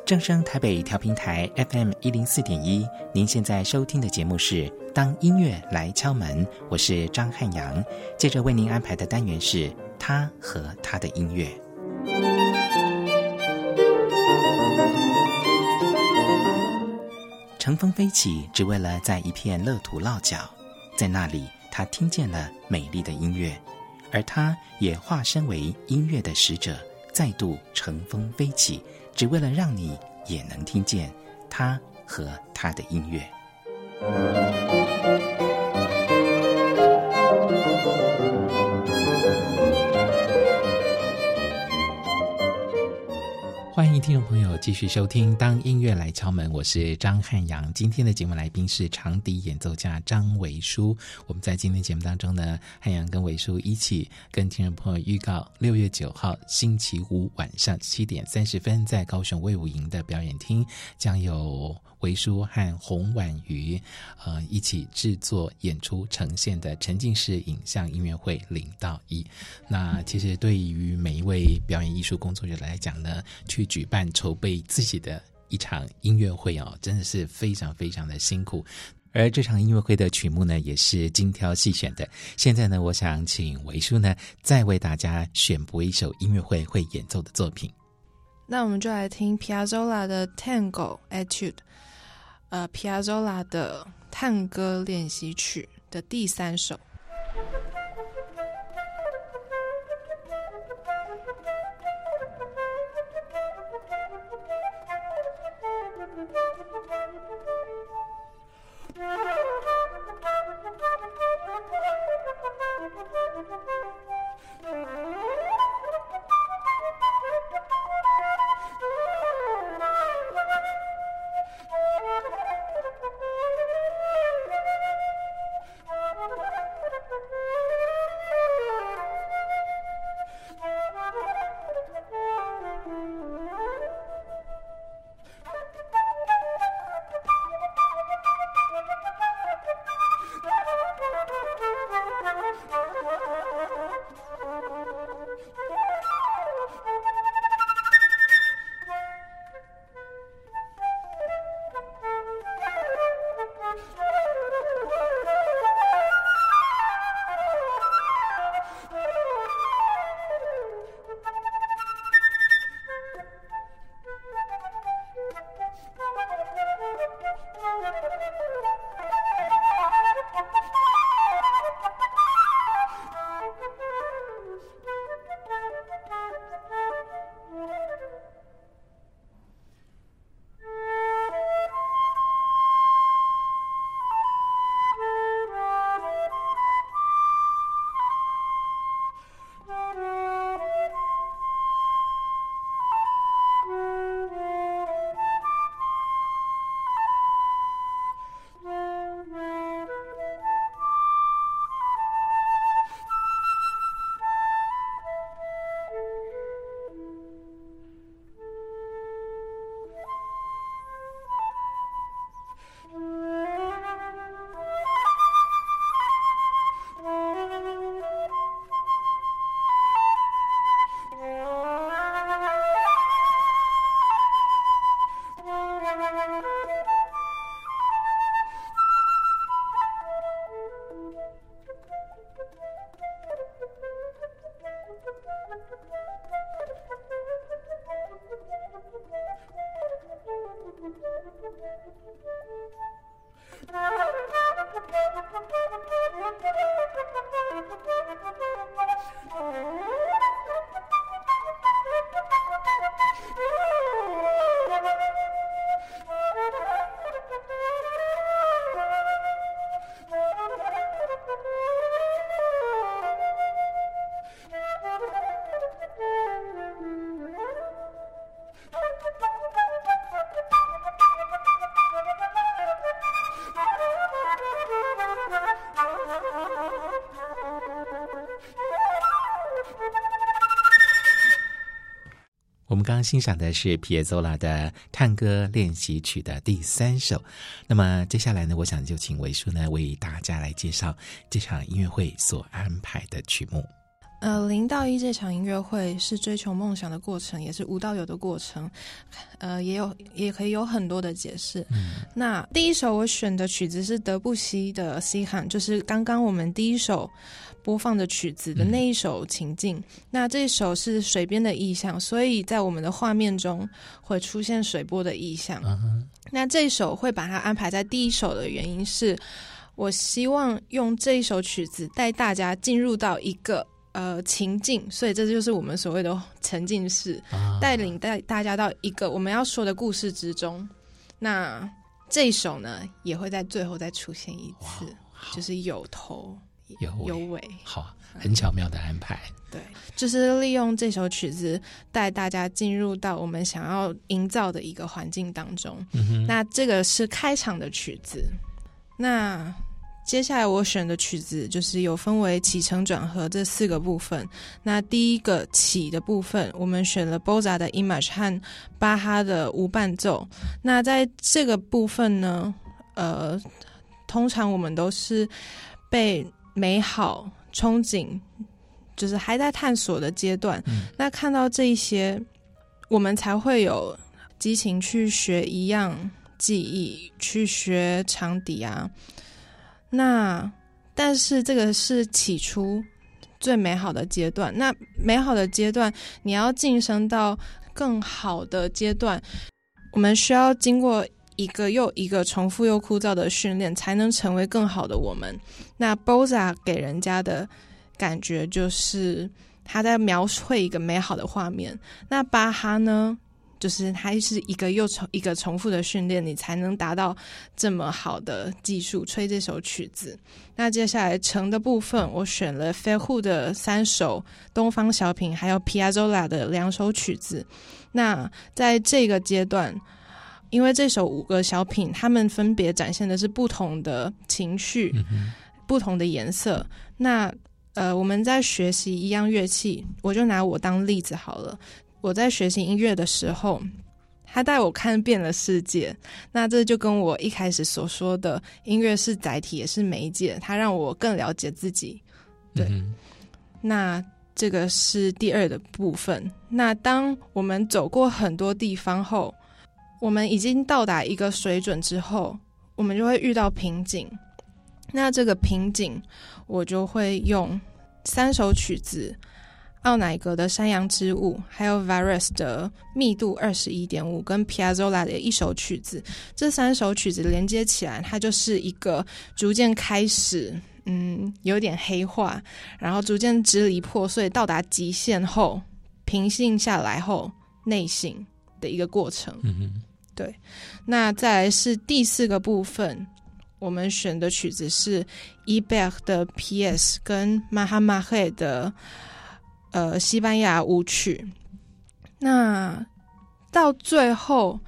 正声台北调频台 FM104.1，您现在收听的节目是当音乐来敲门，我是张汉阳。接着为您安排的单元是他和他的音乐。乘风飞起，只为了在一片乐土落脚，在那里他听见了美丽的音乐，而他也化身为音乐的使者，再度乘风飞起，只为了让你也能听见他和他的音乐。欢迎听众朋友继续收听当音乐来敲门，我是张汉阳。今天的节目来宾是长笛演奏家张维书。我们在今天节目当中呢，汉阳跟维书一起跟听众朋友预告6月9号星期五晚上7点30分在高雄卫武营的表演厅将有维书和洪婉瑜一起制作演出呈现的沉浸式影像音乐会0到1。那其实对于每一位表演艺术工作者来讲呢，去举办筹备自己的一场音乐会真的是非常非常的辛苦。而这场音乐会的曲目呢，也是精挑细选的。现在呢，我想请维书呢再为大家选播一首音乐会演奏的作品。 那我们就来听 Piazzolla 的 Tango Etude，Piazzolla 的探戈练习曲的第3首。 我们刚刚欣赏的是皮耶佐拉的探戈练习曲的第3首。那么接下来呢，我想就请维书呢为大家来介绍这场音乐会所安排的曲目。 0到1这场音乐会是追求梦想的过程，也是无到有的过程，也可以有很多的解释。那第一首我选的曲子是德布西的《西罕》，就是刚刚我们第一首播放的曲子的那一首情境。那这首是水边的意象，所以在我们的画面中会出现水波的意象。那这一首会把它安排在第一首的原因是，我希望用这一首曲子带大家进入到一个情境，所以这就是我们所谓的沉浸式，带大家到一个我们要说的故事之中。那这一首呢，也会在最后再出现一次，就是有头有尾， 好，很巧妙的安排。 对，就是利用这首曲子带大家进入到我们想要营造的一个环境当中。那这个是开场的曲子。那接下来我选的曲子就是有分为起承转合这4个部分。那第一个起的部分，我们选了 Bozza 的 Image 和巴哈的无伴奏。那在这个部分呢，通常我们都是被美好憧憬，就是还在探索的阶段。那看到这一些，我们才会有激情去学一样技艺，去学长笛啊。那但是这个是起初最美好的阶段，那美好的阶段你要晋升到更好的阶段，我们需要经过一个又一个重复又枯燥的训练，才能成为更好的我们。那 Bozza 给人家的感觉就是他在描绘一个美好的画面，那巴哈呢，就是它是一个又一个重复的训练，你才能达到这么好的技术吹这首曲子。那接下来承的部分，我选了 Fairhood 的3首东方小品，还有 Piazzolla 的2首曲子。那在这个阶段，因为这首5个小品，他们分别展现的是不同的情绪，不同的颜色。那我们在学习一样乐器，我就拿我当例子好了。我在学习音乐的时候，他带我看遍了世界。那这就跟我一开始所说的，音乐是载体也是媒介，它让我更了解自己。对，那这个是第2的部分。那当我们走过很多地方后，我们已经到达一个水准之后，我们就会遇到瓶颈。那这个瓶颈，我就会用3首曲子，奥乃格的山羊之舞，还有 Varese 的密度 21.5 跟 Piazzolla 的1首曲子，这3首曲子连接起来，它就是一个逐渐开始有点黑化，然后逐渐支离破碎，到达极限后平静下来后内省的一个过程。对。那再来是第4个部分，我们选的曲子是 Ibert 的 PS 跟 Mahamahé 的西班牙舞曲。那到最后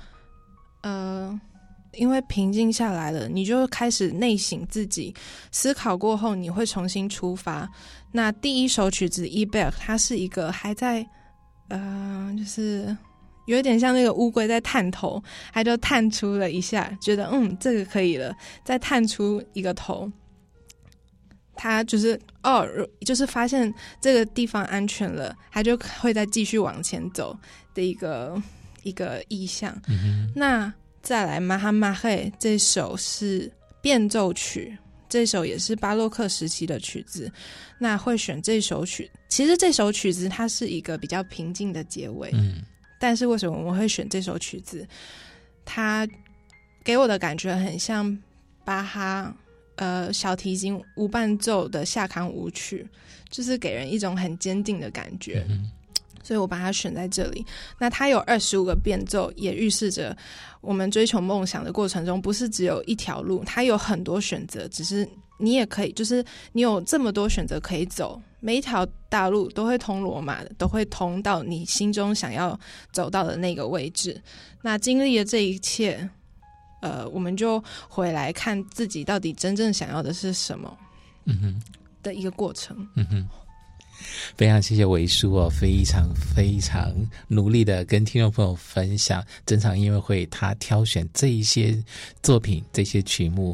因为平静下来了，你就开始内省自己，思考过后你会重新出发。那第1首曲子 Ibert 它是一个还在就是有点像那个乌龟在探头，它就探出了一下，觉得这个可以了，再探出一个头，他就是发现这个地方安全了，他就会再继续往前走的一个意象。那再来马哈马嘿这首是变奏曲，这首也是巴洛克时期的曲子。那会选这首曲，其实这首曲子它是一个比较平静的结尾，但是为什么我们会选这首曲子？它给我的感觉很像巴哈小提琴无伴奏的夏康舞曲，就是给人一种很坚定的感觉，所以我把它选在这里。那它有25个变奏，也预示着我们追求梦想的过程中不是只有一条路，它有很多选择，只是你也可以，就是你有这么多选择可以走，每一条大路都会通罗马的，都会通到你心中想要走到的那个位置。那经历了这一切，我们就回来看自己到底真正想要的是什么的一个过程。 非常谢谢维叔哦，非常非常努力的跟听众朋友分享整场音乐会他挑选这一些作品这些曲目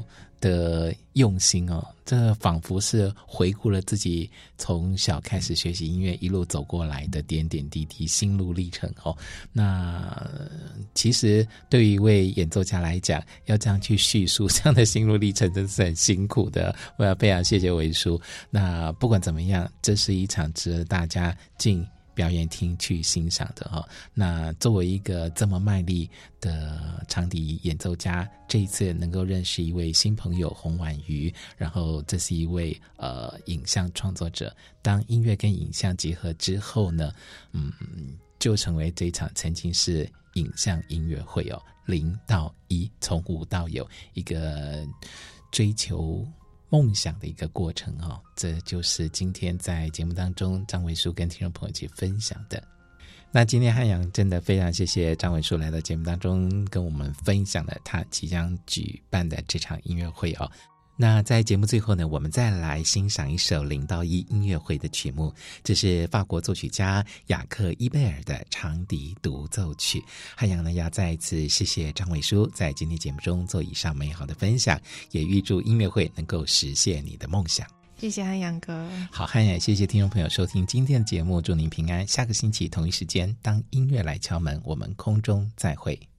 的用心哦，这仿佛是回顾了自己从小开始学习音乐一路走过来的点点滴滴心路历程哦。那其实对于一位演奏家来讲，要这样去叙述这样的心路历程真是很辛苦的，我要非常谢谢维叔。那不管怎么样，这是一场值得大家进表演厅去欣赏的哈。那作为一个这么卖力的长笛演奏家，这一次能够认识一位新朋友洪婉瑜，然后这是一位影像创作者。当音乐跟影像结合之后呢，就成为这一场曾经是影像音乐会哦，0到1，从无到有，一个追求梦想的一个过程哦，这就是今天在节目当中张维叔跟听众朋友一起分享的。那今天汉阳真的非常谢谢张维叔来到节目当中跟我们分享了他即将举办的这场音乐会哦。那在节目最后呢，我们再来欣赏一首0到1音乐会的曲目，这是法国作曲家雅克·伊贝尔的长笛独奏曲。汉阳呢要再一次谢谢张伟叔在今天节目中做以上美好的分享，也预祝音乐会能够实现你的梦想。 谢谢汉阳哥。 好，汉阳谢谢听众朋友收听今天的节目，祝您平安。下个星期同一时间，当音乐来敲门，我们空中再会。